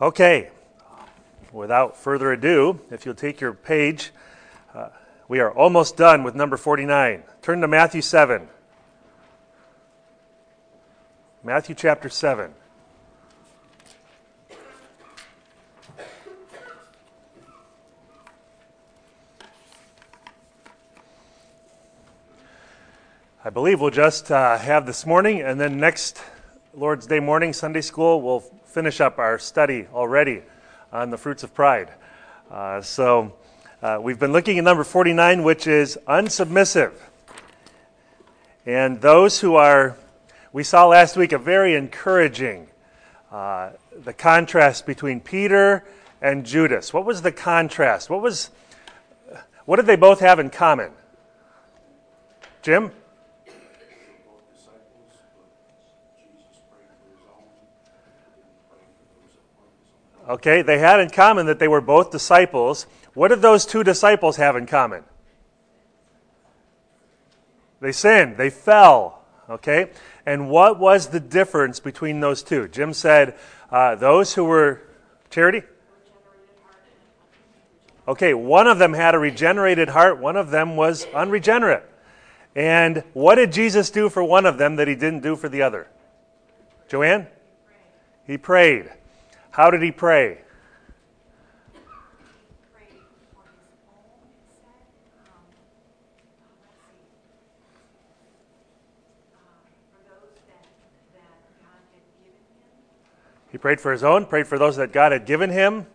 Okay, without further ado, if you'll take your page, we are almost done with number 49. Turn to Matthew 7. Matthew chapter 7. I believe we'll just have this morning, and then next Lord's Day morning, Sunday school, we'll finish up our study already on the fruits of pride. We've been looking at number 49, which is unsubmissive. And those who are, we saw last week a very encouraging, the contrast between Peter and Judas. What was the contrast? What did they both have in common? Jim? Okay, they had in common that they were both disciples. What did those two disciples have in common? They sinned. They fell. Okay? And what was the difference between those two? Jim said those who were... Charity? Okay, one of them had a regenerated heart. One of them was unregenerate. And what did Jesus do for one of them that he didn't do for the other? Joanne? He prayed. How did he pray? He prayed for his own, prayed for those that God had given him.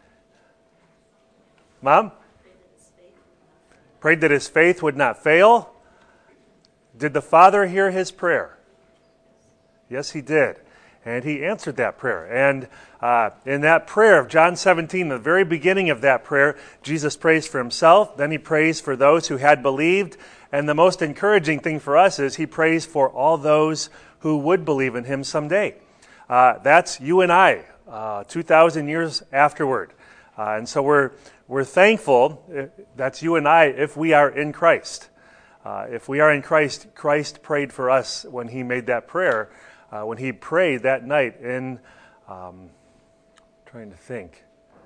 Mom? Prayed that his faith would not fail. Did the Father hear his prayer? Yes, he did. And he answered that prayer. And in that prayer of John 17, the very beginning of that prayer, Jesus prays for himself. Then he prays for those who had believed. And the most encouraging thing for us is he prays for all those who would believe in him someday. That's you and I, 2,000 years afterward. And so we're thankful, that's you and I, if we are in Christ. If we are in Christ, Christ prayed for us when he made that prayer. When he prayed that night in, trying to think,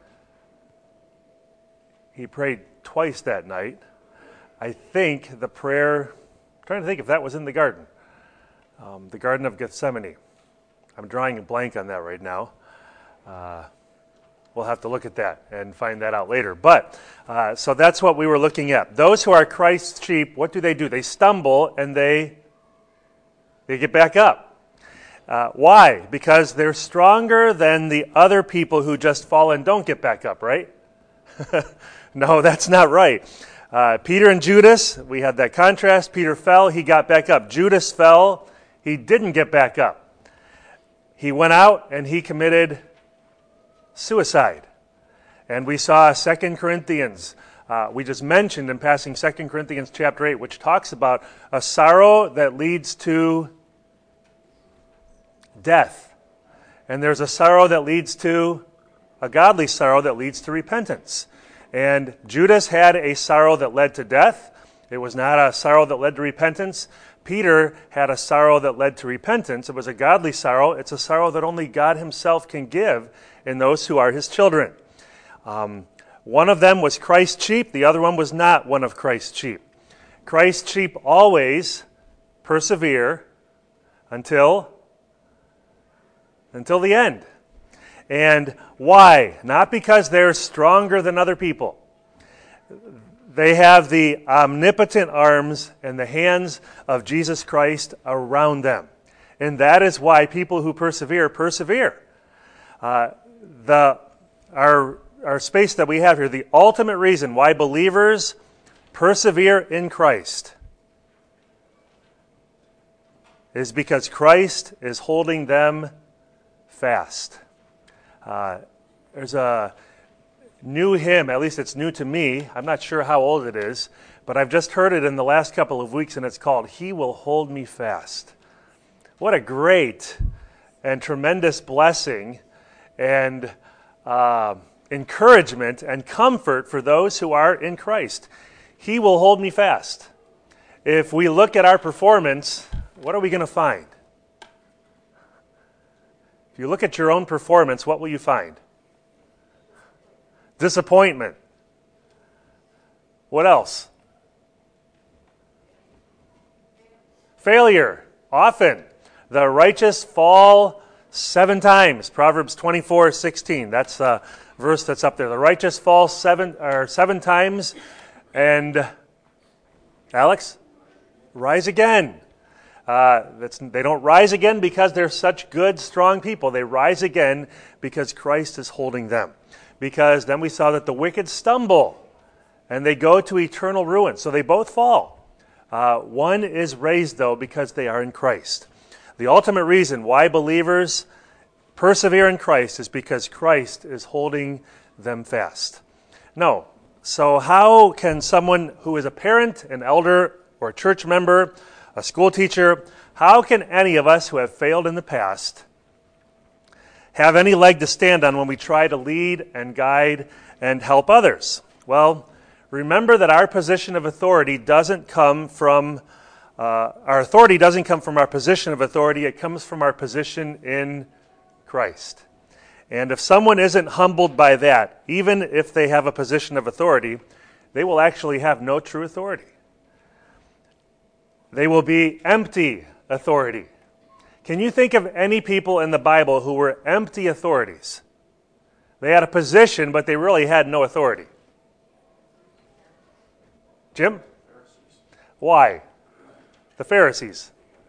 he prayed twice that night. I think the prayer, trying to think if that was in the garden of Gethsemane. I'm drawing a blank on that right now. We'll have to look at that and find that out later. But, so that's what we were looking at. Those who are Christ's sheep, what do? They stumble and they get back up. Why? Because they're stronger than the other people who just fall and don't get back up, right? No, that's not right. Peter and Judas, we had that contrast. Peter fell, he got back up. Judas fell, he didn't get back up. He went out and he committed suicide. And we saw 2 Corinthians. We just mentioned in passing 2 Corinthians chapter 8, which talks about a sorrow that leads to death. And there's a sorrow that leads to a godly sorrow that leads to repentance. And Judas had a sorrow that led to death. It was not a sorrow that led to repentance. Peter had a sorrow that led to repentance. It was a godly sorrow. It's a sorrow that only God himself can give in those who are his children. One of them was Christ's sheep. The other one was not one of Christ's sheep. Christ's sheep always persevere until the end. And why? Not because they're stronger than other people. They have the omnipotent arms and the hands of Jesus Christ around them. And that is why people who persevere. Our space that we have here, the ultimate reason why believers persevere in Christ is because Christ is holding them fast. There's a new hymn, at least it's new to me. I'm not sure how old it is, but I've just heard it in the last couple of weeks, and it's called "He Will Hold Me Fast." What a great and tremendous blessing and encouragement and comfort for those who are in Christ. He will hold me fast. If we look at our performance, what are we going to find? If you look at your own performance, what will you find? Disappointment. What else? Failure. Often. The righteous fall 7 times. Proverbs 24:16. That's a verse that's up there. The righteous fall 7 times. And Alex? Rise again. They don't rise again because they're such good, strong people. They rise again because Christ is holding them. Because then we saw that the wicked stumble and they go to eternal ruin. So they both fall. One is raised, though, because they are in Christ. The ultimate reason why believers persevere in Christ is because Christ is holding them fast. No. So how can someone who is a parent, an elder, or a church member, a school teacher, how can any of us who have failed in the past have any leg to stand on when we try to lead and guide and help others? Well, remember that our position of authority doesn't come from our authority doesn't come from our position of authority. It comes from our position in Christ. And if someone isn't humbled by that, even if they have a position of authority, they will actually have no true authority. They will be empty authority. Can you think of any people in the Bible who were empty authorities? They had a position, but they really had no authority. Jim? Why? The Pharisees.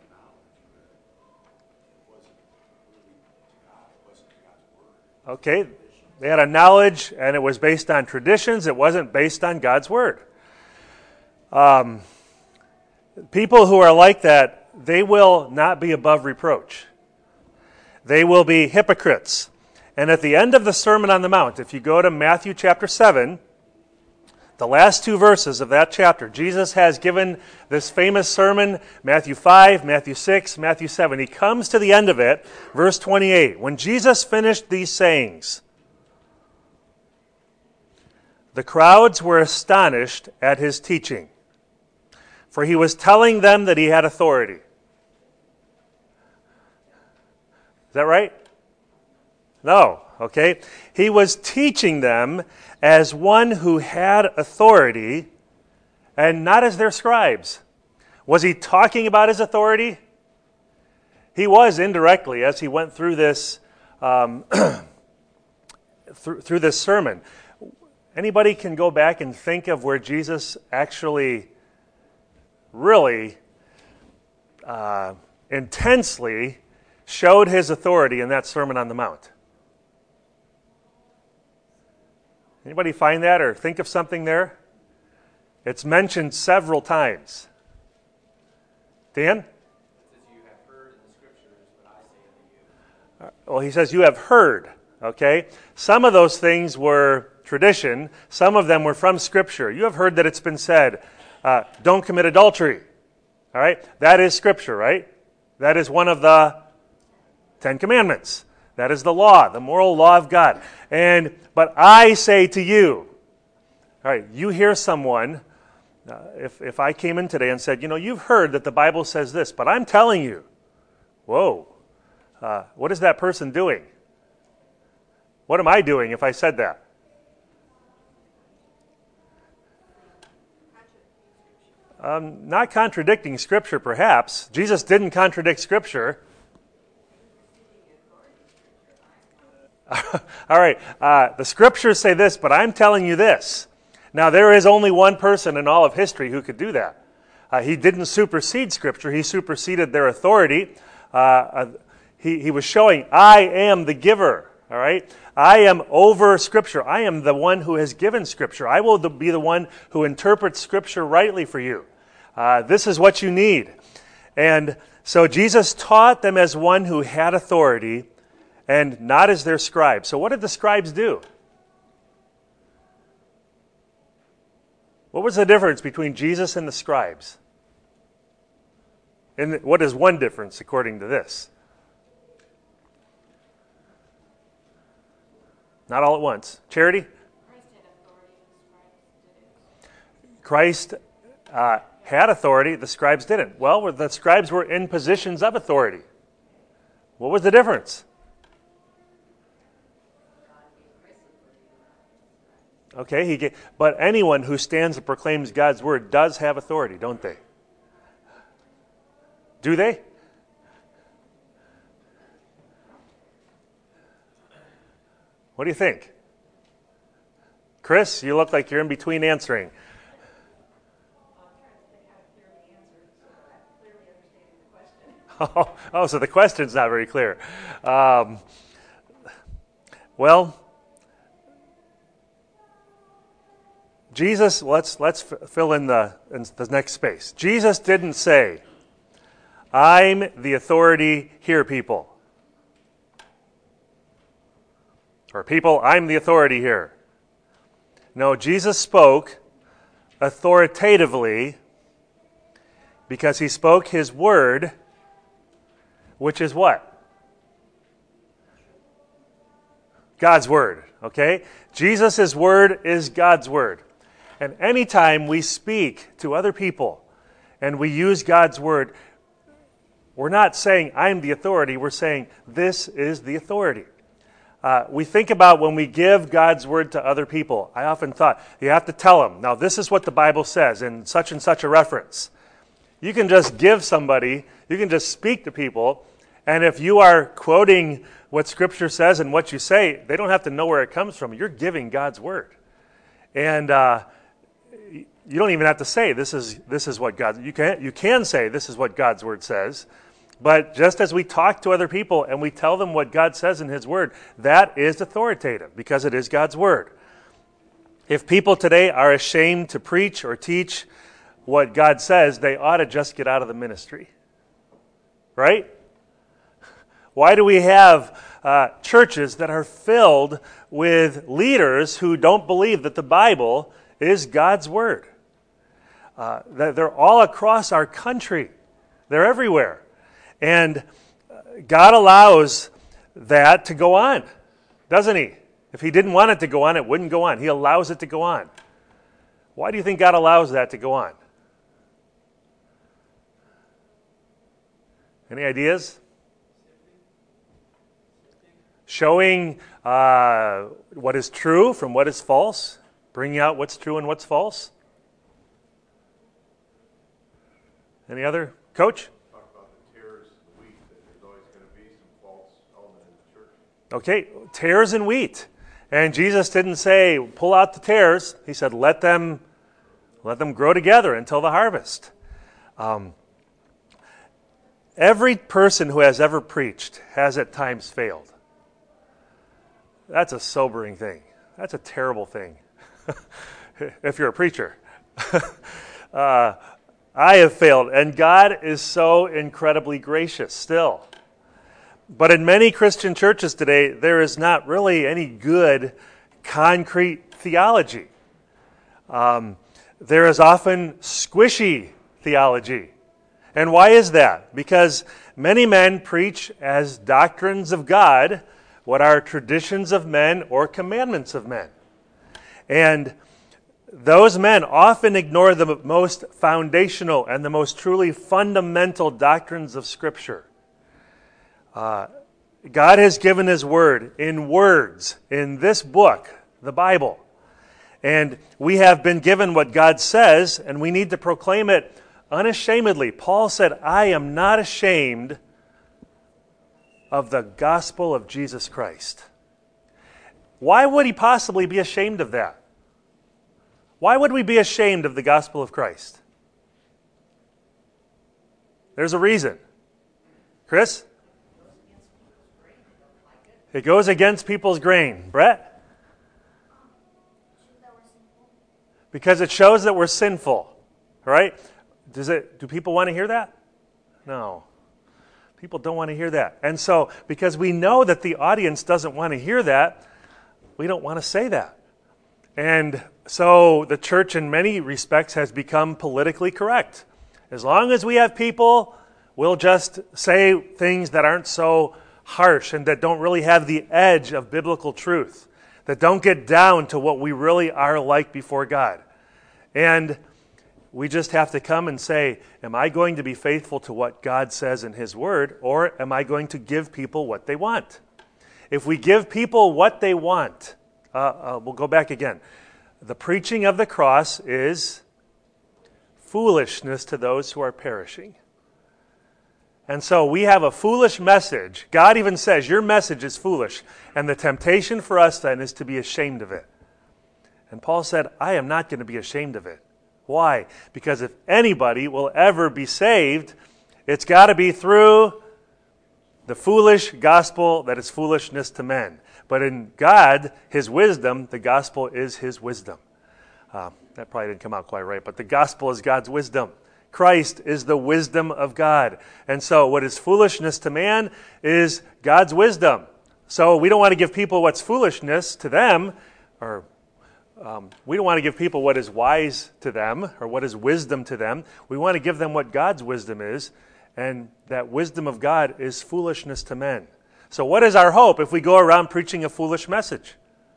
Okay, they had a knowledge, and it was based on traditions. It wasn't based on God's Word. People who are like that, they will not be above reproach. They will be hypocrites. And at the end of the Sermon on the Mount, if you go to Matthew chapter 7, the last 2 verses of that chapter, Jesus has given this famous sermon, Matthew 5, Matthew 6, Matthew 7. He comes to the end of it, verse 28. When Jesus finished these sayings, the crowds were astonished at his teaching, for he was telling them that he had authority. Is that right? No, okay. He was teaching them as one who had authority and not as their scribes. Was he talking about his authority? He was indirectly as he went through this through this sermon. Anybody can go back and think of where Jesus actually really intensely showed his authority in that Sermon on the Mount. Anybody find that or think of something there? It's mentioned several times. Dan? It says you have heard in the scriptures what I say unto you. Well, he says you have heard, okay? Some of those things were tradition. Some of them were from Scripture. You have heard that it's been said, don't commit adultery. All right? That is Scripture, right? That is one of the 10 Commandments. That is the law, the moral law of God. But I say to you, all right, you hear someone, if I came in today and said, you've heard that the Bible says this, but I'm telling you, whoa, what is that person doing? What am I doing if I said that? Not contradicting Scripture, perhaps. Jesus didn't contradict Scripture. All right, the Scriptures say this, but I'm telling you this. Now, there is only one person in all of history who could do that. He didn't supersede Scripture. He superseded their authority. He was showing, I am the giver. All right? I am over Scripture. I am the one who has given Scripture. I will be the one who interprets Scripture rightly for you. This is what you need. And so Jesus taught them as one who had authority and not as their scribes. So what did the scribes do? What was the difference between Jesus and the scribes? And what is one difference according to this? Not all at once. Charity? Christ had authority, the scribes didn't. Well, the scribes were in positions of authority. What was the difference? Okay, but anyone who stands and proclaims God's word does have authority, don't they? Do they? What do you think? Chris, you look like you're in between answering. Oh, so the question's not very clear. Well, Jesus, let's fill in the next space. Jesus didn't say, I'm the authority here, people. Or people, I'm the authority here. No, Jesus spoke authoritatively because he spoke his word, which is what? God's word, okay? Jesus' word is God's word. And anytime we speak to other people and we use God's word, we're not saying, I'm the authority. We're saying, this is the authority. We think about when we give God's word to other people. I often thought, you have to tell them, now this is what the Bible says in such and such a reference. You can just give somebody, you can just speak to people, and if you are quoting what Scripture says and what you say, they don't have to know where it comes from. You're giving God's word. And you don't even have to say, this is what God, you can say, this is what God's word says. But just as we talk to other people and we tell them what God says in his word, that is authoritative because it is God's word. If people today are ashamed to preach or teach what God says, they ought to just get out of the ministry. Right? Why do we have churches that are filled with leaders who don't believe that the Bible is God's word? They're all across our country. They're everywhere. And God allows that to go on, doesn't he? If he didn't want it to go on, it wouldn't go on. He allows it to go on. Why do you think God allows that to go on? Any ideas? Showing what is true from what is false, bringing out what's true and what's false. Any other? Coach? Okay, tares and wheat. And Jesus didn't say, pull out the tares. He said, let them grow together until the harvest. Every person who has ever preached has at times failed. That's a sobering thing. That's a terrible thing. If you're a preacher. I have failed, and God is so incredibly gracious still. But in many Christian churches today, there is not really any good, concrete theology. There is often squishy theology. And why is that? Because many men preach as doctrines of God what are traditions of men or commandments of men. And those men often ignore the most foundational and the most truly fundamental doctrines of Scripture. God has given his word in words in this book, the Bible. And we have been given what God says, and we need to proclaim it unashamedly. Paul said, I am not ashamed of the gospel of Jesus Christ. Why would he possibly be ashamed of that? Why would we be ashamed of the gospel of Christ? There's a reason. Chris? It goes against people's grain. Brett? Because it shows that we're sinful. Right? Do people want to hear that? No. People don't want to hear that. And so, because we know that the audience doesn't want to hear that, we don't want to say that. And so the church in many respects has become politically correct. As long as we have people, we'll just say things that aren't so harsh and that don't really have the edge of biblical truth, that don't get down to what we really are like before God. And we just have to come and say, am I going to be faithful to what God says in his word, or am I going to give people what they want? If we give people what they want, we'll go back again. The preaching of the cross is foolishness to those who are perishing. And so we have a foolish message. God even says, your message is foolish. And the temptation for us then is to be ashamed of it. And Paul said, I am not going to be ashamed of it. Why? Because if anybody will ever be saved, it's got to be through the foolish gospel that is foolishness to men. But in God, His wisdom, the gospel is His wisdom. That probably didn't come out quite right, but the gospel is God's wisdom. Christ is the wisdom of God. And so what is foolishness to man is God's wisdom. So we don't want to give people what's foolishness to them, or we don't want to give people what is wise to them, or what is wisdom to them. We want to give them what God's wisdom is, and that wisdom of God is foolishness to men. So what is our hope if we go around preaching a foolish message?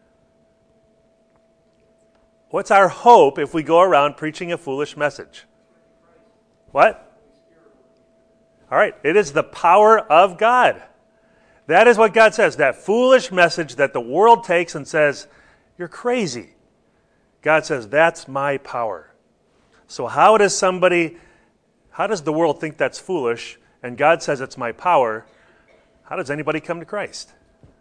What's our hope if we go around preaching a foolish message? What? All right, it is the power of God. That is what God says. That foolish message that the world takes and says, you're crazy. God says, that's my power. So how does the world think that's foolish, and God says it's my power? How does anybody come to Christ?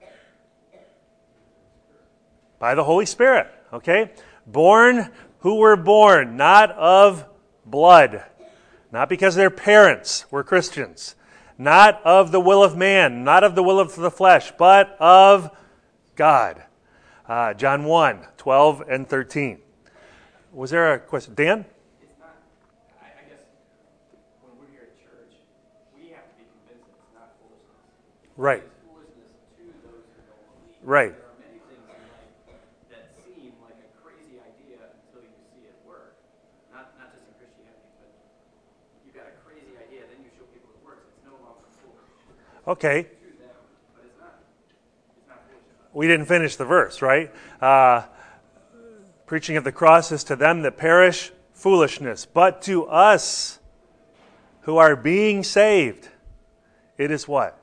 By the Holy Spirit, okay? Who were born not of blood, not because their parents were Christians, not of the will of man, not of the will of the flesh, but of God. John 1, 12 and 13. Was there a question? Dan? It's not, I guess, when we're here at church, we have to be convinced that it's not foolishness. Right. It's foolishness to those who don't believe. Right. There are many things in life that seem like a crazy idea until you see it work. Not just in Christianity, but you've got a crazy idea, then you show people it works. It's no longer foolish. Okay. To them, but it's not foolish. We didn't finish the verse, right? Preaching of the cross is to them that perish foolishness, but to us who are being saved, it is what?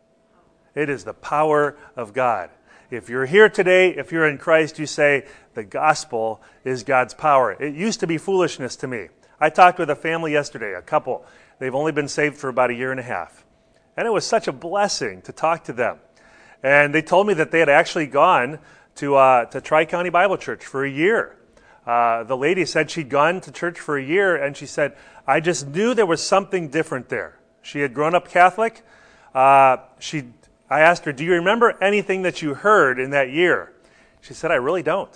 It is the power of God. If you're here today, if you're in Christ, you say, the gospel is God's power. It used to be foolishness to me. I talked with a family yesterday, a couple. They've only been saved for about a year and a half. And it was such a blessing to talk to them. And they told me that they had actually gone to Tri-County Bible Church for a year. The lady said she'd gone to church for a year, and she said, I just knew there was something different there. She had grown up Catholic. I asked her, do you remember anything that you heard in that year? She said, I really don't.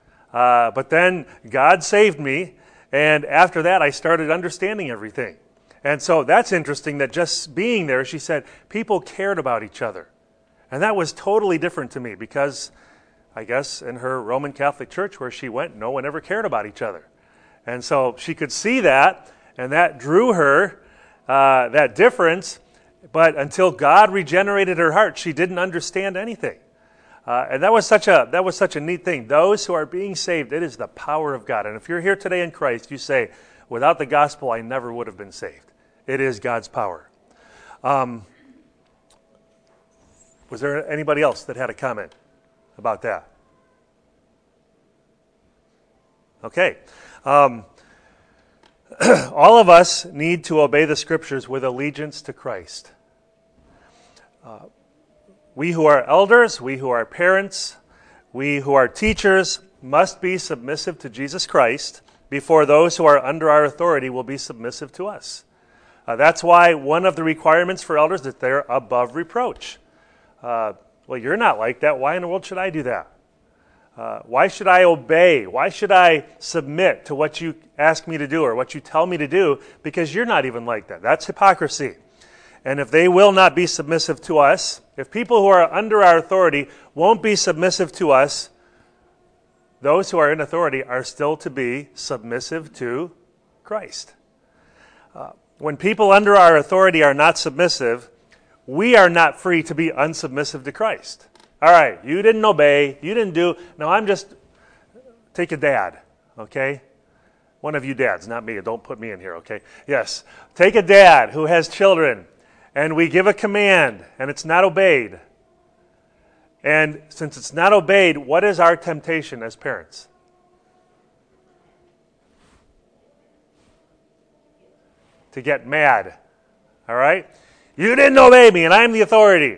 But then God saved me, and after that I started understanding everything. And so that's interesting that just being there, she said, people cared about each other. And that was totally different to me because I guess in her Roman Catholic church where she went, no one ever cared about each other. And so she could see that, and that drew her, that difference. But until God regenerated her heart, she didn't understand anything. And that was such a neat thing. Those who are being saved, it is the power of God. And if you're here today in Christ, you say, without the gospel, I never would have been saved. It is God's power. Was there anybody else that had a comment about that? Okay. All of us need to obey the Scriptures with allegiance to Christ. We who are elders, we who are parents, we who are teachers must be submissive to Jesus Christ before those who are under our authority will be submissive to us. That's why one of the requirements for elders is that they're above reproach. Well, you're not like that. Why in the world should I do that? Why should I obey? Why should I submit to what you ask me to do or what you tell me to do? Because you're not even like that. That's hypocrisy. And if they will not be submissive to us, if people who are under our authority won't be submissive to us, those who are in authority are still to be submissive to Christ. When people under our authority are not submissive, we are not free to be unsubmissive to Christ. All right, you didn't obey, you didn't do. No, take a dad, okay? One of you dads, not me. Don't put me in here, okay? Yes. Take a dad who has children, and we give a command, and it's not obeyed. And since it's not obeyed, what is our temptation as parents? to get mad. All right? You didn't obey me, and I'm the authority.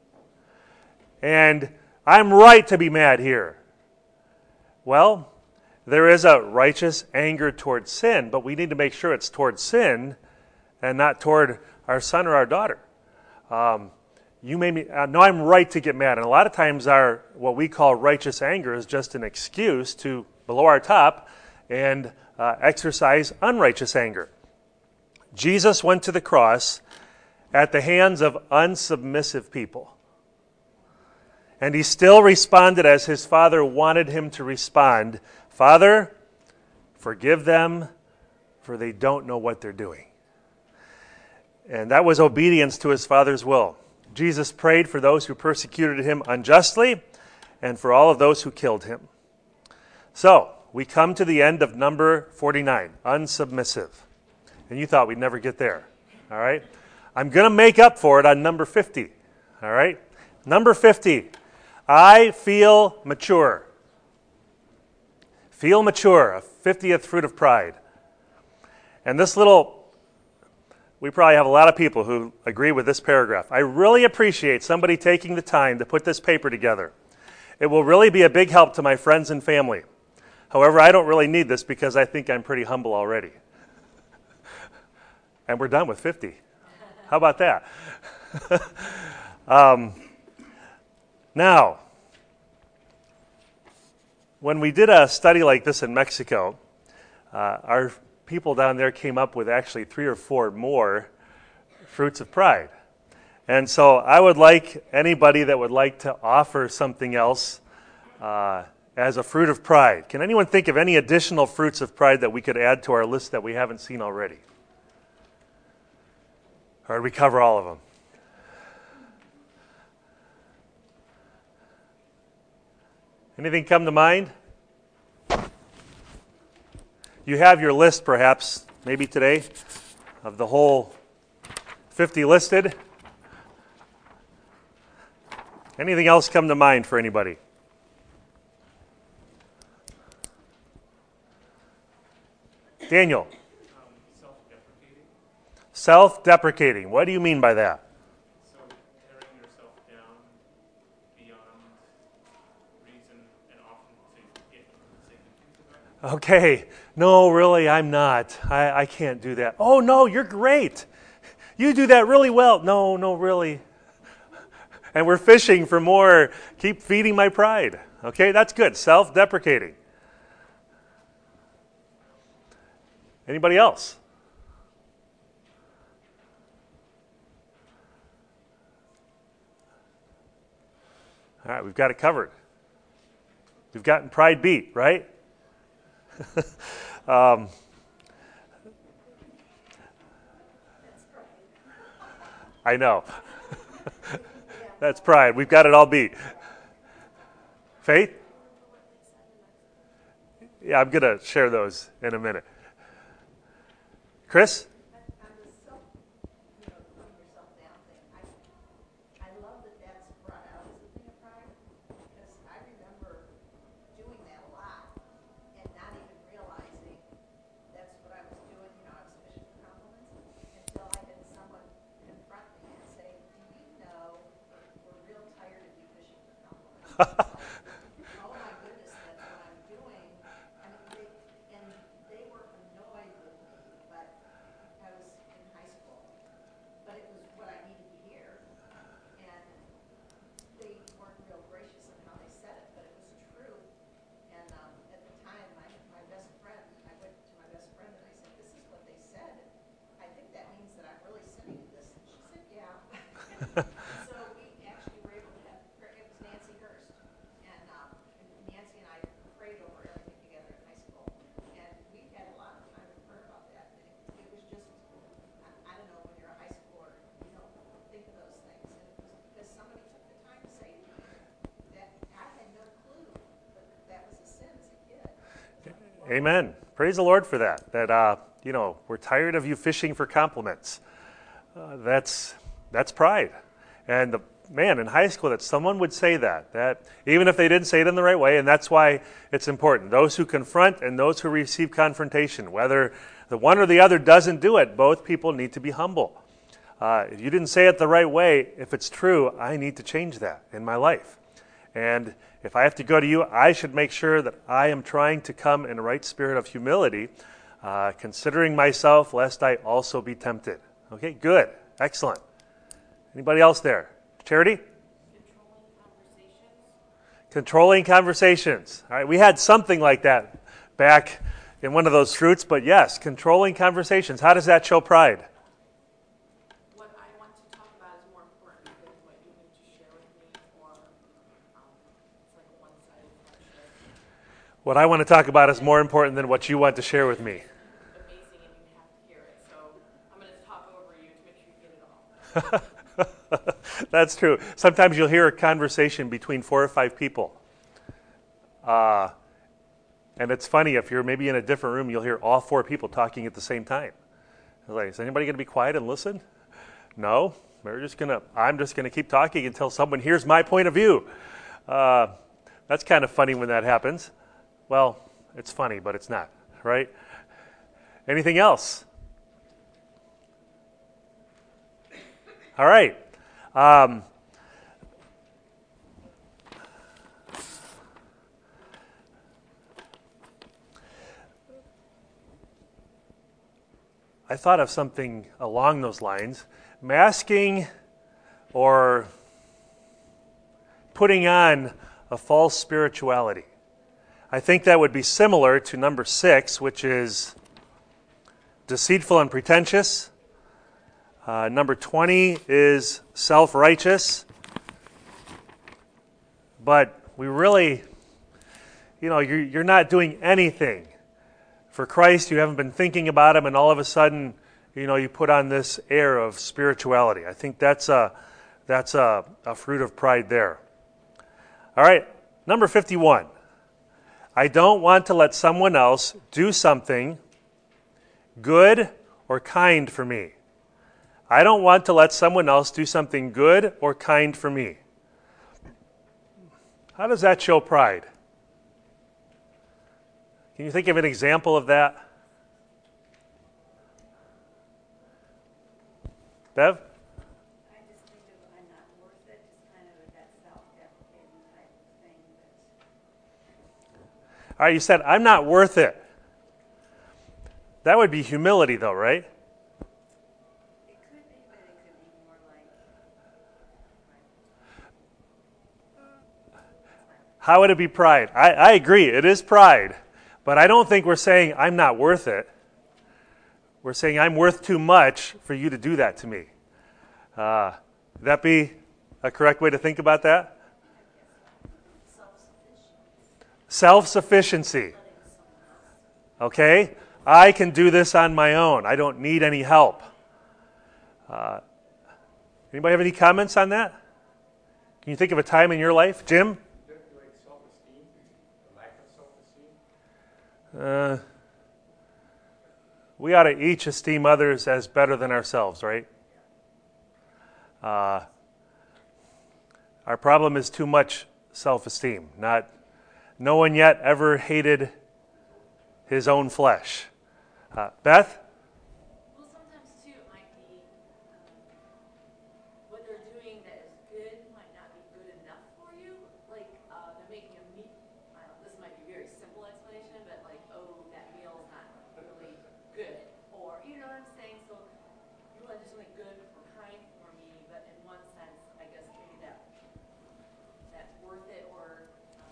And I'm right to be mad here. Well, there is a righteous anger toward sin, but we need to make sure it's toward sin and not toward our son or our daughter. You made me. No, I'm right to get mad. And a lot of times our what we call righteous anger is just an excuse to blow our top and exercise unrighteous anger. Jesus went to the cross at the hands of unsubmissive people. And he still responded as his Father wanted him to respond. Father, forgive them, for they don't know what they're doing. And that was obedience to his Father's will. Jesus prayed for those who persecuted him unjustly and for all of those who killed him. So, we come to the end of number 49, unsubmissive. And you thought we'd never get there. All right? I'm going to make up for it on number 50. All right? Number 50, I feel mature. Feel mature, a 50th fruit of pride. And this we probably have a lot of people who agree with this paragraph. I really appreciate somebody taking the time to put this paper together. It will really be a big help to my friends and family. However, I don't really need this because I think I'm pretty humble already. And we're done with 50. How about that? Now, when we did a study like this in Mexico, our people down there came up with actually 3 or 4 more fruits of pride. And so I would like anybody that would like to offer something else as a fruit of pride. Can anyone think of any additional fruits of pride that we could add to our list that we haven't seen already? Or did we cover all of them? Anything come to mind? You have your list, perhaps, maybe today, of the whole 50 listed. Anything else come to mind for anybody? Daniel. Self-deprecating. Self-deprecating. What do you mean by that? So tearing yourself down beyond reason and often to get sick and things about it. Okay. No, really, I'm not. I can't do that. Oh, no, you're great. You do that really well. No, really. And we're fishing for more. Keep feeding my pride. Okay, that's good. Self-deprecating. Anybody else? All right, we've got it covered. We've gotten pride beat, right? I know. That's pride. We've got it all beat. Faith? Yeah, I'm going to share those in a minute. Chris? On the putting yourself down thing, I love that that's brought out as a thing of pride, because I remember doing that a lot and not even realizing that's what I was doing. I was fishing for compliments until I had someone confront me and say, "Do you know we're real tired of you fishing for compliments?" Oh my goodness, that's what I'm doing. They were annoyed with me, but I was in high school. But it was what I needed to hear. And they weren't real gracious in how they said it, but it was true. And at the time, my best friend, I went to my best friend and I said, "This is what they said. I think that means that I'm really sinning in this." And she said, "Yeah." So we actually were able to have, it was Nancy Hurst. And Nancy and I prayed over everything together in high school. And we had a lot of time to pray about that. And it was just, I don't know, when you're a high schooler, you don't think of those things. And it was because somebody took the time to say to me that I had no clue that was a sin as a kid. Amen. Praise the Lord for that. That, we're tired of you fishing for compliments. That's pride. And in high school, that someone would say that even if they didn't say it in the right way, and that's why it's important. Those who confront and those who receive confrontation, whether the one or the other doesn't do it. Both people need to be humble. If you didn't say it the right way, if it's true, I need to change that in my life. And if I have to go to you, I should make sure that I am trying to come in a right spirit of humility, considering myself, lest I also be tempted. Okay, good. Excellent. Anybody else there? Charity? Controlling conversations. All right, we had something like that back in one of those fruits, but yes, controlling conversations. How does that show pride? What I want to talk about is more important than what you need to share with me, or it's like a one-sided friendship. What I want to talk about is more important than what you want to share with me. Amazing, and you have to hear it. So I'm going to talk over you to make sure you get it all. That's true. Sometimes you'll hear a conversation between 4 or 5 people. And it's funny, if you're maybe in a different room, you'll hear all 4 people talking at the same time. Like, is anybody going to be quiet and listen? No. I'm just going to keep talking until someone hears my point of view. That's kind of funny when that happens. Well, it's funny, but it's not, right? Anything else? All right. I thought of something along those lines. Masking or putting on a false spirituality. I think that would be similar to number 6, which is deceitful and pretentious. Number 20 is self-righteous. But we really, you're not doing anything for Christ. You haven't been thinking about Him, and all of a sudden, you put on this air of spirituality. I think that's a fruit of pride there. All right, number 51. I don't want to let someone else do something good or kind for me. I don't want to let someone else do something good or kind for me. How does that show pride? Can you think of an example of that? Bev? I just think of I'm not worth it, just kind of that self-deprecating type of thing. All right, you said, I'm not worth it. That would be humility, though, right? It could be, but it could be more like, How would it be pride? I agree, it is pride. But I don't think we're saying I'm not worth it. We're saying I'm worth too much for you to do that to me. Would that be a correct way to think about that? Self-sufficiency. Okay? I can do this on my own. I don't need any help. Anybody have any comments on that? Can you think of a time in your life? Jim? Like self-esteem, the lack of self-esteem. We ought to each esteem others as better than ourselves, right? Our problem is too much self-esteem. No one yet ever hated his own flesh. Beth? Well, sometimes too, it might be what they're doing that is good might not be good enough for you. Like they're making a meat. This might be a very simple explanation, but like, oh, that meal's not really good, or you know what I'm saying. So you want to do something good or kind for me, but in one sense, I guess maybe that's worth it, or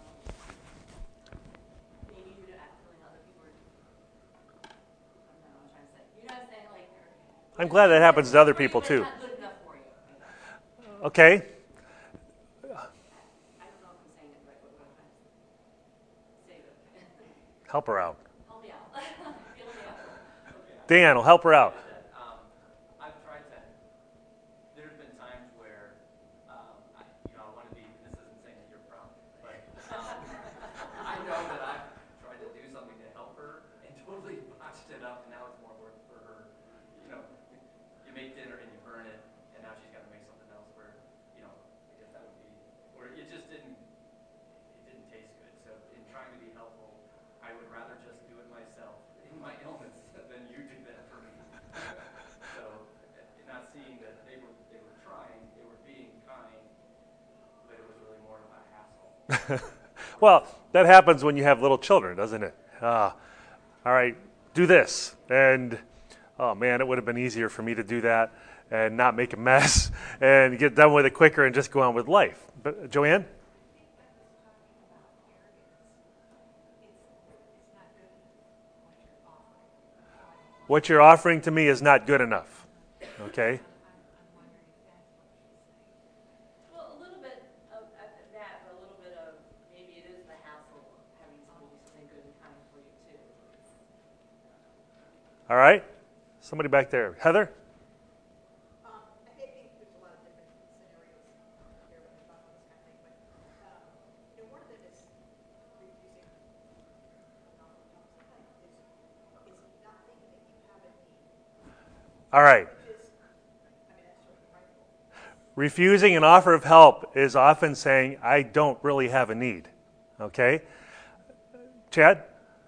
maybe you're not feeling other people are. I don't know what I'm trying to say. You know what I'm saying? Like, I'm glad that happens to other people too. not good enough for you. Okay. I don't know if I'm saying it right, but what I'm saying it. Help her out. Help me out. Feel me out. Dan will help her out. I've tried to. There's been times where, I want to be. This isn't saying that you're proud, but I know that I've tried to do something to help her and totally botched it up, and now it's more work for her. You make dinner and you burn it, and now she's got to make something else where, I guess that would be, or it just didn't taste good. So in trying to be helpful, I would rather just do it myself in my illness than you do Well, that happens when you have little children, doesn't it? All right, do this. And, oh man, it would have been easier for me to do that and not make a mess and get done with it quicker and just go on with life. But, Joanne? What you're offering to me is not good enough. Okay? Well, a little bit of that, but a little bit of maybe it is the hassle of having someone do something good and kind for you too. All right? Somebody back there. Heather? I think there's a lot of different scenarios here when we're talking about this kind of thing, but one of them is refusing is not thinking that you have a need. All right. Which is, I mean, that's sort of rightful. Refusing an offer of help is often saying, I don't really have a need. Okay? Chad?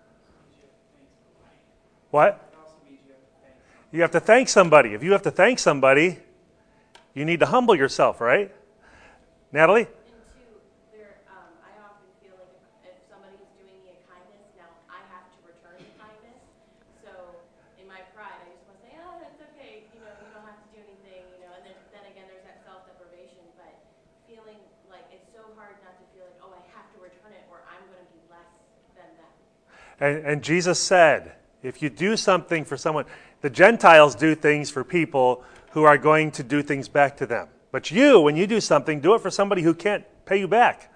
What? You have to thank somebody. If you have to thank somebody, you need to humble yourself, right? Natalie? And two, I often feel like if somebody's doing me a kindness, now I have to return the kindness. So in my pride, I just want to say, oh, that's okay. You don't have to do anything. And then again, there's that self-deprivation. But feeling like it's so hard not to feel like, oh, I have to return it, or I'm going to be less than them. And Jesus said, if you do something for someone, the Gentiles do things for people who are going to do things back to them. But you, when you do something, do it for somebody who can't pay you back.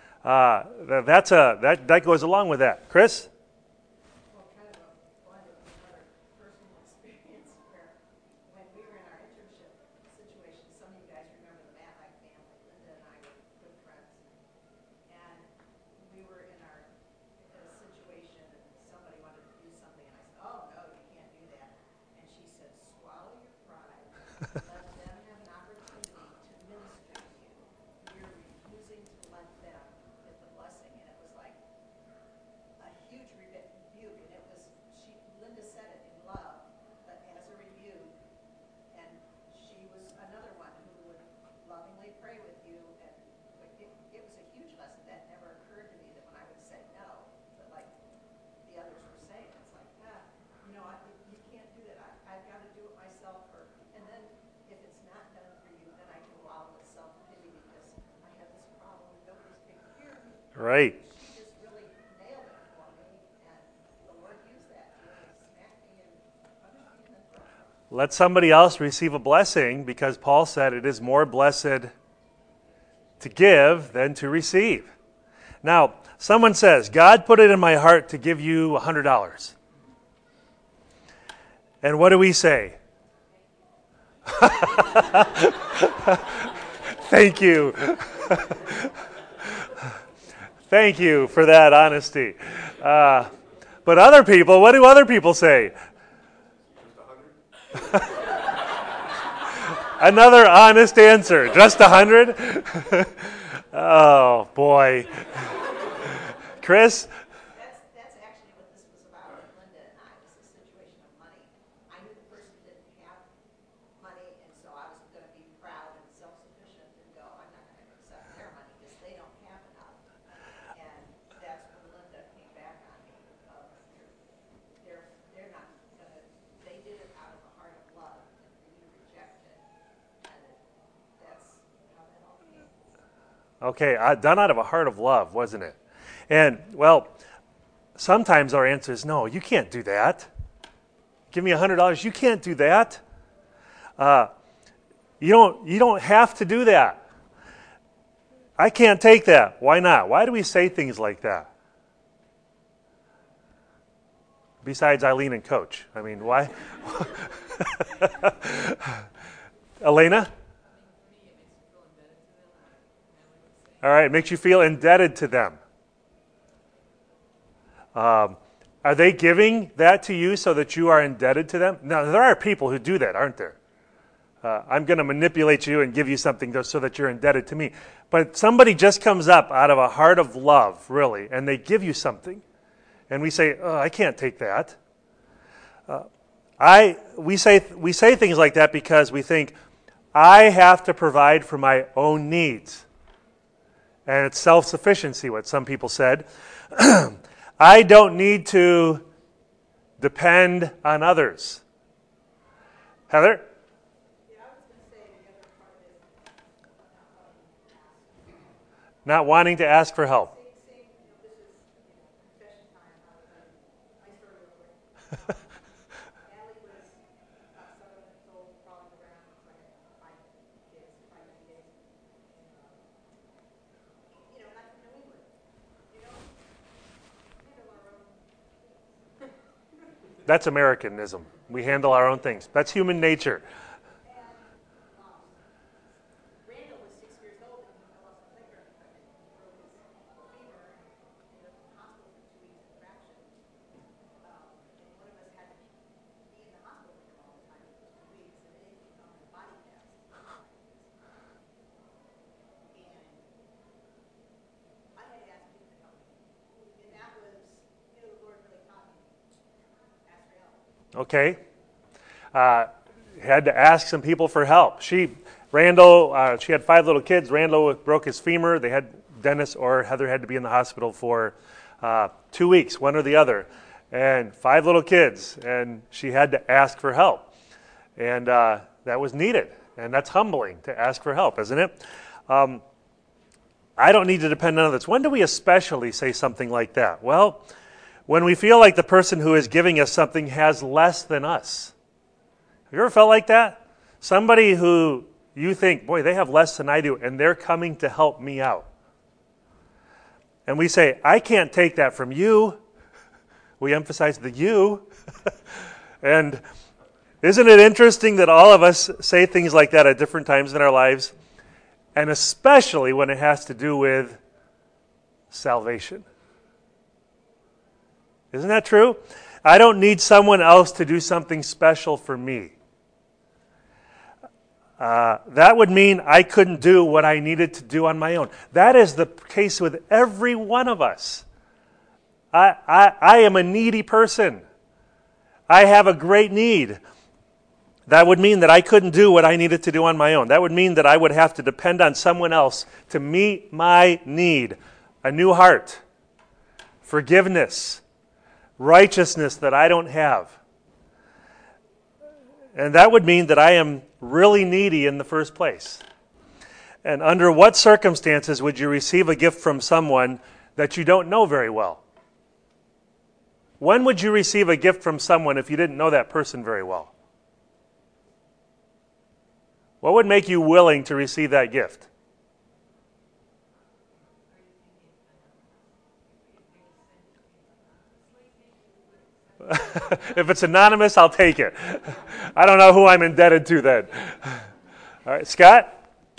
That goes along with that. Chris? Well, kind of a blend of another personal experience where when we were in our internship situation, some of you guys remember the Matlack family. Linda and I were good friends. And we were in our situation and somebody wanted to do something and I said, oh, no, you can't do that. And she said, swallow your pride. Let them have an opportunity to minister to you. You're refusing to let them get the blessing. And it was like a huge rebuke, and it was Linda said it in love, but as a rebuke, and she was another one who would lovingly pray with you, and it was a huge lesson that never occurred to me that when I would say no, but like the others were saying, it's like, you can't do that. I've got to do it myself, and then if it's not done for you, then I can wallow with self-pity because I have this problem and nobody's taking care of me. Right. She just really nailed it for me, and the Lord used that to really smack me and punch me in the throat. Let somebody else receive a blessing because Paul said it is more blessed to give than to receive. Now, someone says, God put it in my heart to give you $100. And what do we say? Thank you. Thank you for that honesty. But other people, what do other people say? Another honest answer. Just 100? Oh, boy. Chris? That's actually what this was about with Linda and I, was the situation of money. I knew the person didn't have money, and so I was going to be proud and self-sufficient and go, I'm not going to accept their money because they don't have enough. And that's when Linda came back on me. They're not going to, they did it out of a heart of love, and for you to reject it, and that's how that all came. Okay, done out of a heart of love, wasn't it? And, well, sometimes our answer is, no, you can't do that. Give me $100. You can't do that. You don't have to do that. I can't take that. Why not? Why do we say things like that? Besides Eileen and Coach. I mean, why? Elena? All right, it makes you feel indebted to them. Are they giving that to you so that you are indebted to them? Now, there are people who do that, aren't there? I'm going to manipulate you and give you something so that you're indebted to me. But somebody just comes up out of a heart of love, really, and they give you something. And we say, oh, I can't take that. We say things like that because we think, I have to provide for my own needs. and it's self-sufficiency, what some people said. I don't need to depend on others. Heather? Not wanting to ask for help. That's Americanism. We handle our own things. That's human nature. Randall was 6 years old and he fell off the playground equipment and broke his femur and ended up in the hospital for 2 weeks in traction. And one of us had to be in the hospital with him all the time for 2 weeks, and then he came on a body cast. And I had to ask him to help me. And that was, the Lord really taught me. Ask for help. Okay. Had to ask some people for help. Randall, she had 5 little kids. Randall broke his femur. They had Dennis or Heather had to be in the hospital for 2 weeks, one or the other, and 5 little kids. And she had to ask for help, and that was needed. And that's humbling to ask for help, isn't it? I don't need to depend on others. When do we especially say something like that? Well, when we feel like the person who is giving us something has less than us. Have you ever felt like that? Somebody who you think, boy, they have less than I do, and they're coming to help me out. And we say, I can't take that from you. We emphasize the you. And isn't it interesting that all of us say things like that at different times in our lives? And especially when it has to do with salvation. Isn't that true? I don't need someone else to do something special for me. That would mean I couldn't do what I needed to do on my own. That is the case with every one of us. I am a needy person. I have a great need. That would mean that I couldn't do what I needed to do on my own. That would mean that I would have to depend on someone else to meet my need. A new heart, forgiveness, righteousness that I don't have. And that would mean that I am really needy in the first place. And under what circumstances would you receive a gift from someone that you don't know very well? When would you receive a gift from someone if you didn't know that person very well? What would make you willing to receive that gift? If it's anonymous, I'll take it. I don't know who I'm indebted to then. All right, Scott?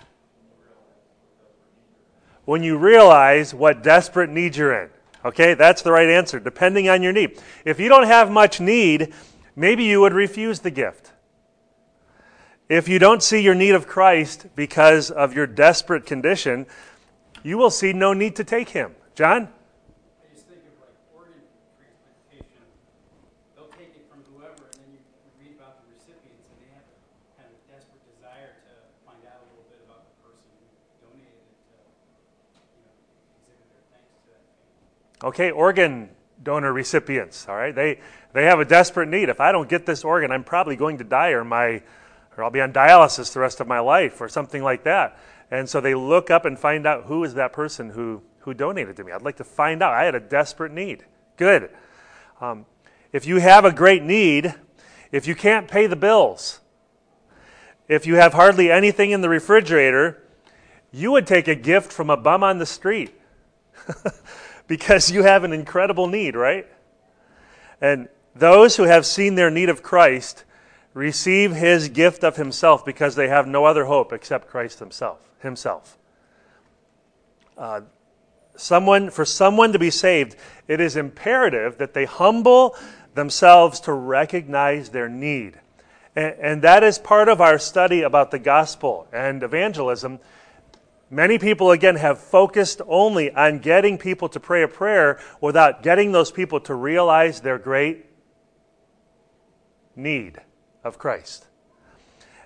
When you realize what desperate need you're in. Okay, that's the right answer, depending on your need. If you don't have much need, maybe you would refuse the gift. If you don't see your need of Christ because of your desperate condition, you will see no need to take him. John? I just think of like organ transplantation. They'll take it from whoever, and then you read about the recipients, and they have a kind of desperate desire to find out a little bit about the person who donated it to, exhibit their thanks to that family. Okay, organ donor recipients, all right? They have a desperate need. If I don't get this organ, I'm probably going to die or I'll be on dialysis the rest of my life or something like that. And so they look up and find out who is that person who donated to me. I'd like to find out. I had a desperate need. Good. If you have a great need, if you can't pay the bills, if you have hardly anything in the refrigerator, you would take a gift from a bum on the street because you have an incredible need, right? And those who have seen their need of Christ receive his gift of himself because they have no other hope except Christ himself. For someone to be saved, it is imperative that they humble themselves to recognize their need. And that is part of our study about the gospel and evangelism. Many people, again, have focused only on getting people to pray a prayer without getting those people to realize their great need of Christ.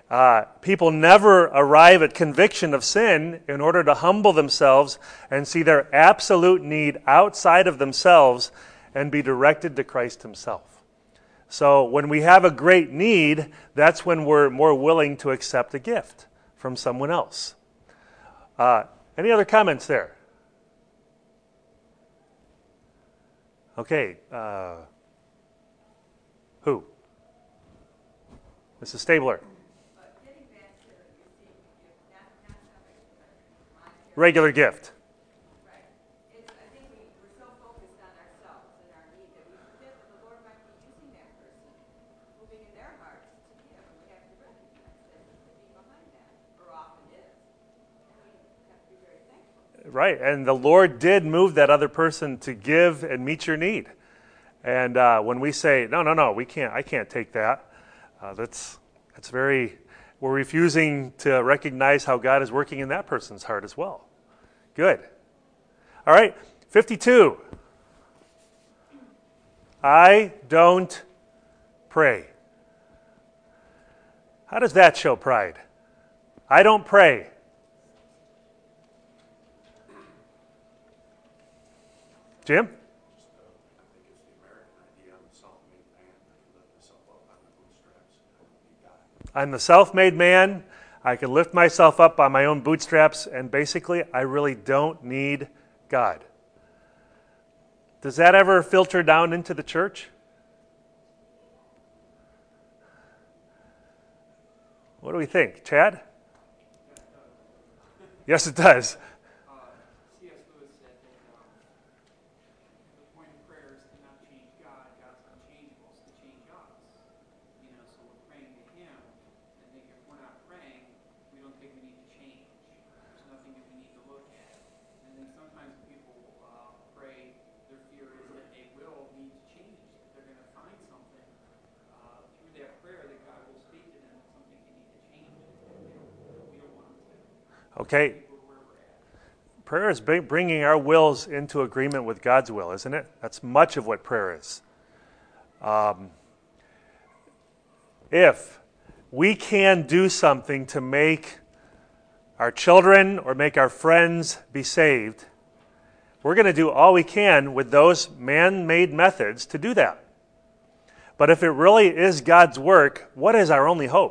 People never arrive at conviction of sin in order to humble themselves and see their absolute need outside of themselves and be directed to Christ himself. So when we have a great need, that's when we're more willing to accept a gift from someone else. Any other comments there? Okay. Who? Mrs. Stabler. Regular gift. Right. I think we're so focused on ourselves and our need that we forget that the Lord might be using that person, moving in their hearts to give. And we have to recognize that He could be behind that, or often is. And we have to be very thankful. Right, and the Lord did move that other person to give and meet your need. And when we say, no, I can't take that, that's very, we're refusing to recognize how God is working in that person's heart as well. Good. All right, 52. I don't pray. How does that show pride? I don't pray. Jim? I'm the self-made man. I can lift myself up by my own bootstraps, and basically, I really don't need God. Does that ever filter down into the church? What do we think? Chad? Yes, it does. C.S. Lewis said that the point of prayer is to not change God. God's unchangeable, it's to change us. So we're praying to Him. I think if we're not praying, we don't think we need to change. There's nothing that we need to look at. And then sometimes people pray, their fear is that they will need to change. That they're going to find something through that prayer that God will speak to them, something they need to change. We don't want them to. Okay. Prayer is bringing our wills into agreement with God's will, isn't it? That's much of what prayer is. If we can do something to make our children or make our friends be saved, we're going to do all we can with those man-made methods to do that. But if it really is God's work, what is our only hope?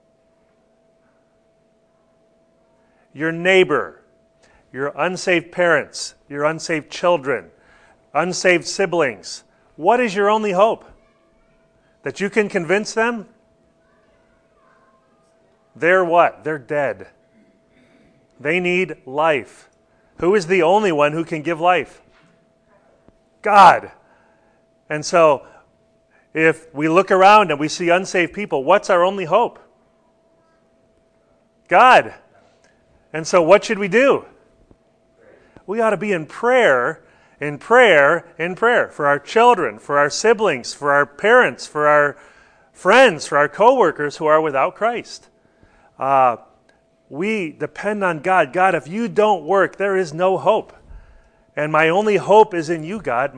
Your neighbor, your unsaved parents, your unsaved children, unsaved siblings. What is your only hope? That you can convince them? They're what? They're dead. They need life. Who is the only one who can give life? God. And so, if we look around and we see unsaved people, what's our only hope? God. And so what should we do? We ought to be in prayer for our children, for our siblings, for our parents, for our friends, for our coworkers who are without Christ. We depend on God. God, if you don't work, there is no hope. And my only hope is in you, God.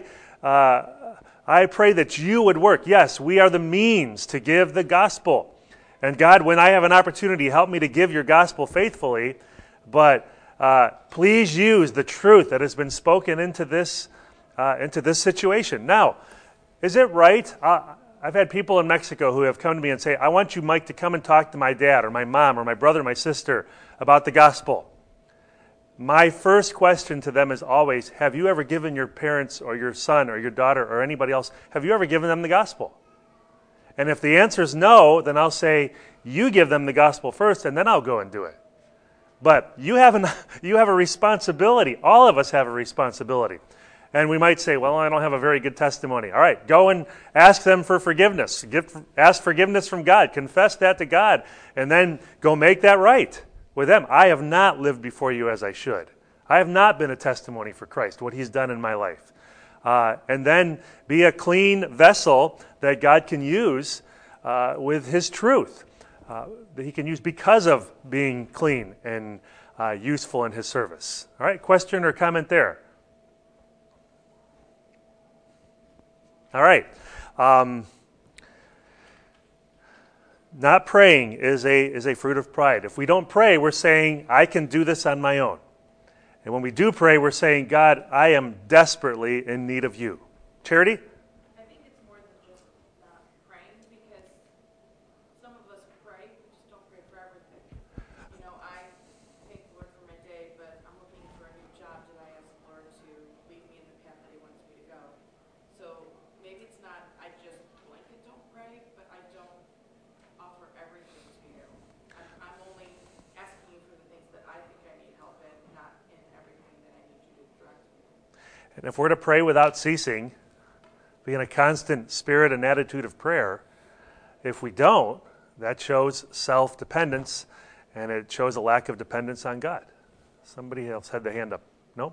I pray that you would work. Yes, we are the means to give the gospel. And God, when I have an opportunity, help me to give your gospel faithfully. But please use the truth that has been spoken into this situation. Now, is it right? I've had people in Mexico who have come to me and say, I want you, Mike, to come and talk to my dad or my mom or my brother or my sister about the gospel. My first question to them is always, have you ever given your parents or your son or your daughter or anybody else, have you ever given them the gospel? And if the answer is no, then I'll say, you give them the gospel first and then I'll go and do it. But you have a responsibility. All of us have a responsibility. And we might say, well, I don't have a very good testimony. All right, go and ask them for forgiveness. Ask forgiveness from God. Confess that to God. And then go make that right with them. I have not lived before you as I should. I have not been a testimony for Christ, what He's done in my life. And then be a clean vessel that God can use with His truth. That He can use because of being clean and useful in His service. All right, question or comment there? All right. Not praying is a fruit of pride. If we don't pray, we're saying, I can do this on my own. And when we do pray, we're saying, God, I am desperately in need of you. Charity? I think it's more than just praying, because some of us pray, we just don't pray for everything. You know, I thank the Lord for my day, but I'm looking for a new job that I ask the Lord to lead me in the path that He wants me to go. So maybe it's not, I just blanket don't pray, but I don't offer everything to you. I'm only asking you for the things that I think I need help in, not in everything that I need you to direct me. And if we're to pray without ceasing, be in a constant spirit and attitude of prayer, if we don't, that shows self-dependence, and it shows a lack of dependence on God. Somebody else had their hand up. No?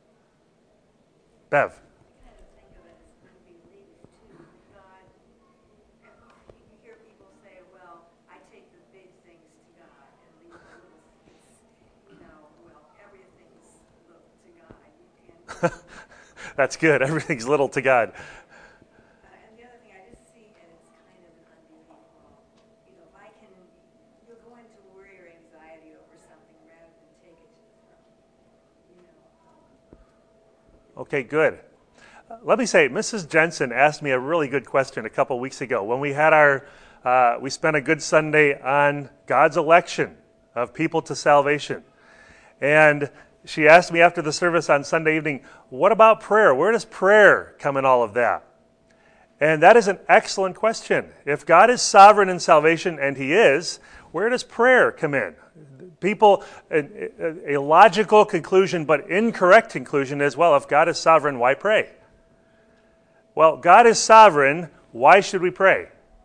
Bev? Kind of think of it as unbelief too. God, you hear people say, well, I take the big things to God and leave the little things, well, everything's little to God. You can't. That's good. Everything's little to God. And the other thing I just see, and it's kind of an unbelief law, if I can, you'll go into worry or anxiety over something rather than take it to the throne. Okay, good. Let me say, Mrs. Jensen asked me a really good question a couple weeks ago when we had we spent a good Sunday on God's election of people to salvation. And she asked me after the service on Sunday evening, what about prayer? Where does prayer come in all of that? And that is an excellent question. If God is sovereign in salvation, and He is, where does prayer come in? People, a logical conclusion, but incorrect conclusion is, well, if God is sovereign, why pray? Well, God is sovereign. Why should we pray?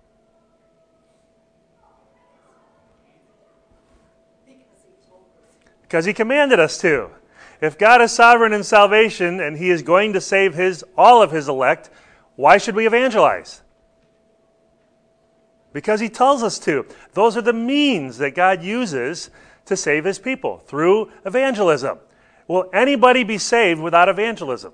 Because He commanded us to. If God is sovereign in salvation and He is going to save all of His elect, why should we evangelize? Because He tells us to. Those are the means that God uses to save His people, through evangelism. Will anybody be saved without evangelism?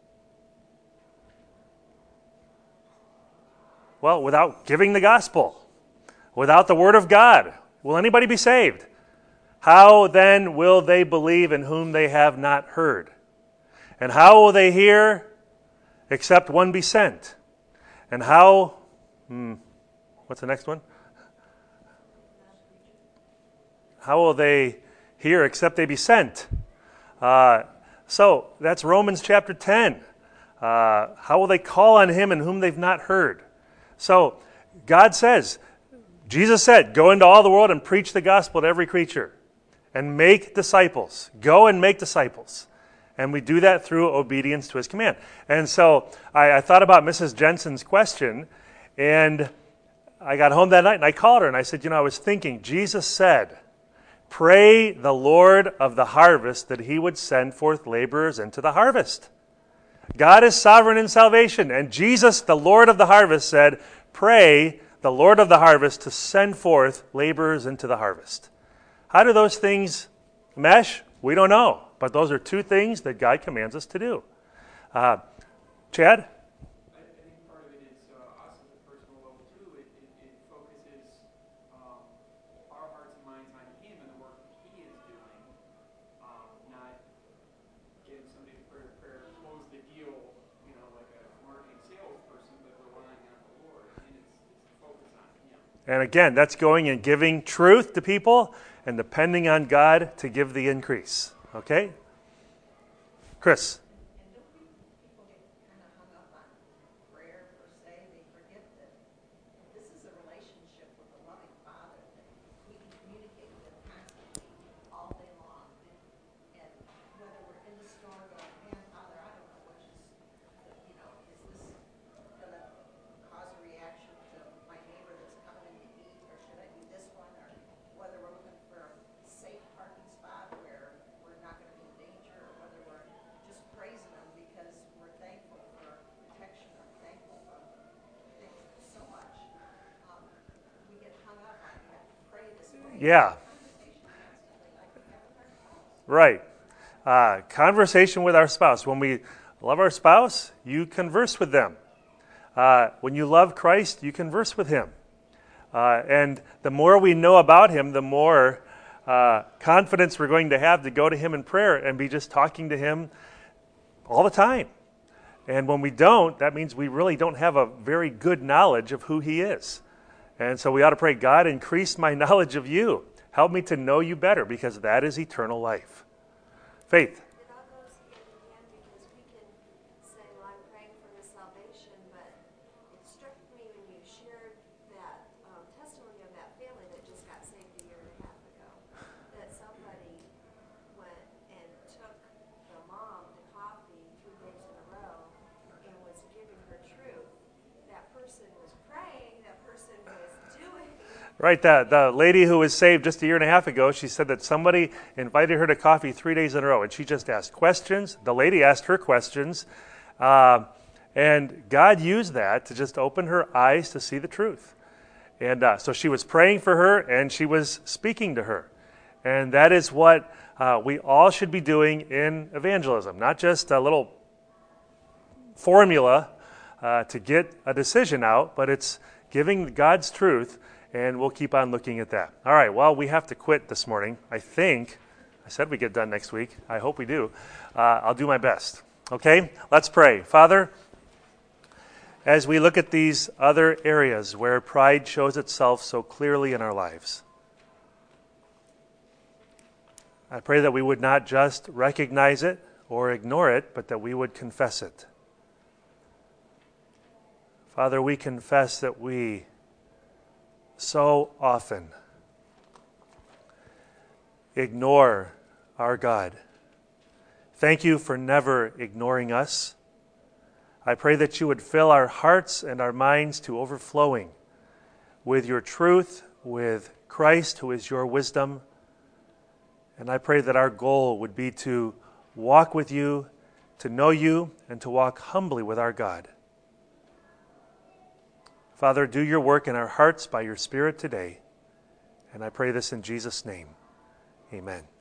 Well, without giving the gospel, without the Word of God, will anybody be saved? How then will they believe in whom they have not heard? And how will they hear except one be sent? And how, what's the next one? How will they hear except they be sent? So that's Romans chapter 10. How will they call on Him in whom they've not heard? So God says, Jesus said, go into all the world and preach the gospel to every creature. And make disciples. Go and make disciples. And we do that through obedience to His command. And so I thought about Mrs. Jensen's question, and I got home that night and I called her and I said, I was thinking, Jesus said, pray the Lord of the harvest that He would send forth laborers into the harvest. God is sovereign in salvation, and Jesus, the Lord of the harvest, said, pray the Lord of the harvest to send forth laborers into the harvest. How do those things mesh? We don't know. But those are two things that God commands us to do. Chad? I think part of it is us at the personal level too. It focuses our hearts and minds on Him and the work that He is doing, not getting somebody to pray a prayer, close the deal, like a marketing salesperson, but relying on the Lord. And it's focus on Him. And again, that's going and giving truth to people and depending on God to give the increase. Okay? Chris? And don't people get kind of hung up on prayer per se? They forget that this is a relationship with a loving Father that we can communicate with constantly all day long. And whether we're in the store going, man, Father, I don't know which is, is this going to cause a reaction to my neighbor that's coming in to eat, or should I do this one, or whether we're looking for a safe parking spot where we're not going to be in danger, or whether we're just praising Him because we're thankful for protection, or thankful for things so much. We get hung up on, you have to pray this way. Yeah. Conversation constantly, like we have with our spouse. Right. Conversation with our spouse. When we love our spouse, you converse with them. When you love Christ, you converse with Him. And the more we know about him, the more confidence we're going to have to go to him in prayer and be just talking to him all the time. And when we don't, that means we really don't have a very good knowledge of who he is. And so we ought to pray, God, increase my knowledge of you. Help me to know you better, because that is eternal life. Faith. It all goes hand in hand, because we can say, well, I'm praying for his salvation, but it struck me when you shared that testimony of that family that just got saved a year and a half ago, that somebody went and took the mom to coffee 2 days in a row and was giving her truth. That person was praying, that person was doing. Right, the lady who was saved just a year and a half ago, she said that somebody invited her to coffee 3 days in a row, and she just asked questions. The lady asked her questions, and God used that to just open her eyes to see the truth. And so she was praying for her, and she was speaking to her. And that is what we all should be doing in evangelism, not just a little formula to get a decision out, but it's giving God's truth. And we'll keep on looking at that. All right, well, we have to quit this morning. I said we get done next week. I hope we do. I'll do my best. Okay, let's pray. Father, as we look at these other areas where pride shows itself so clearly in our lives, I pray that we would not just recognize it or ignore it, but that we would confess it. Father, we confess that we so often ignore our God. Thank you for never ignoring us. I pray that you would fill our hearts and our minds to overflowing with your truth, with Christ, who is your wisdom. And I pray that our goal would be to walk with you, to know you, and to walk humbly with our God. Father, do your work in our hearts by your Spirit today. And I pray this in Jesus' name. Amen.